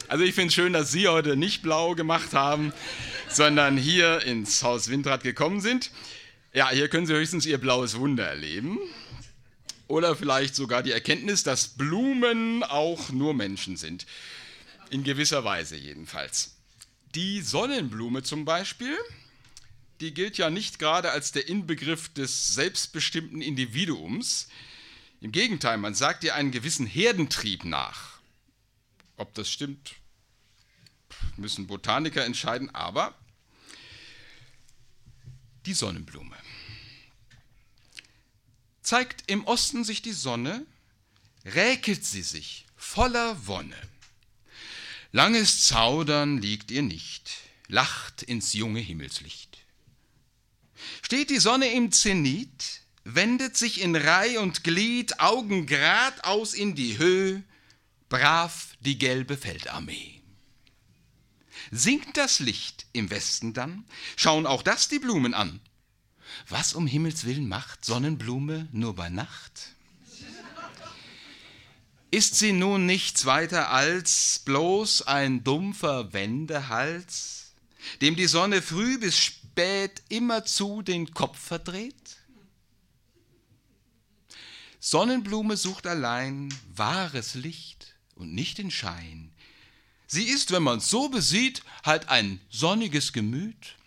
Also ich finde es schön, dass Sie heute nicht blau gemacht haben, sondern hier ins Haus Windrad gekommen sind. Ja, hier können Sie höchstens Ihr blaues Wunder erleben. Oder vielleicht sogar die Erkenntnis, dass Blumen auch nur Menschen sind. In gewisser Weise jedenfalls. Die Sonnenblume zum Beispiel, die gilt ja nicht gerade als der Inbegriff des selbstbestimmten Individuums. Im Gegenteil, man sagt ihr einen gewissen Herdentrieb nach. Ob das stimmt, müssen Botaniker entscheiden, aber die Sonnenblume. Zeigt im Osten sich die Sonne, räkelt sie sich voller Wonne. Langes Zaudern liegt ihr nicht, lacht ins junge Himmelslicht. Steht die Sonne im Zenit, wendet sich in Reih und Glied, Augen geradeaus in die Höhe, brav die gelbe Feldarmee. Sinkt das Licht im Westen dann, schauen auch das die Blumen an. Was um Himmels Willen macht Sonnenblume nur bei Nacht? Ist sie nun nichts weiter als bloß ein dumpfer Wendehals, dem die Sonne früh bis spät immerzu den Kopf verdreht? Sonnenblume sucht allein wahres Licht und nicht den Schein. Sie ist, wenn man's so besieht, halt ein sonniges Gemüt.